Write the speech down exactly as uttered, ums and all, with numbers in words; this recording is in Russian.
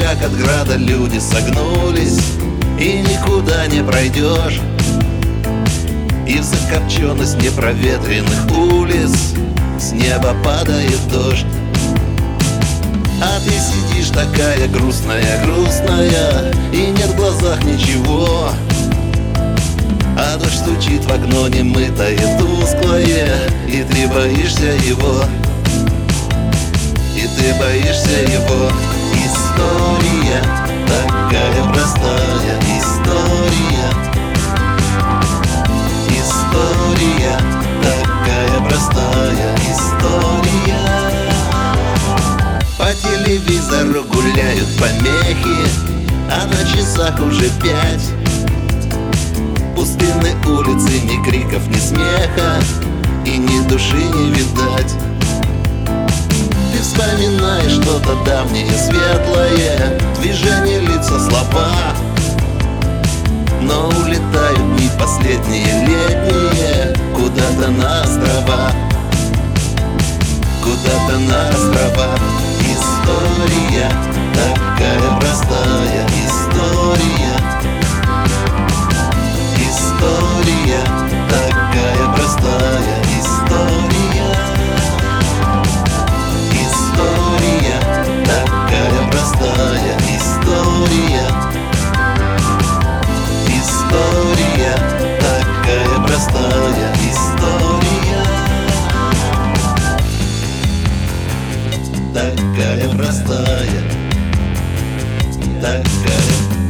как от града люди согнулись, и никуда не пройдешь. И в закопченность непроветренных улиц с неба падает дождь. А ты сидишь такая грустная, грустная, и нет в глазах ничего. А дождь стучит в окно немытое, тусклое, и ты боишься его, и ты боишься его. История такая простая, история, история такая простая, история. По телевизору гуляют помехи, а на часах уже пять. Пустынны улицы, ни криков, ни смеха, и ни души не видать. Ты вспоминаешь что-то давнее, светлое, движение, лица, слова, но улетают дни последние, летние, куда-то на острова, куда-то на острова. История такая простая, история, история такая простая, история, история такая простая, история, история такая простая, история, такая простая, такая.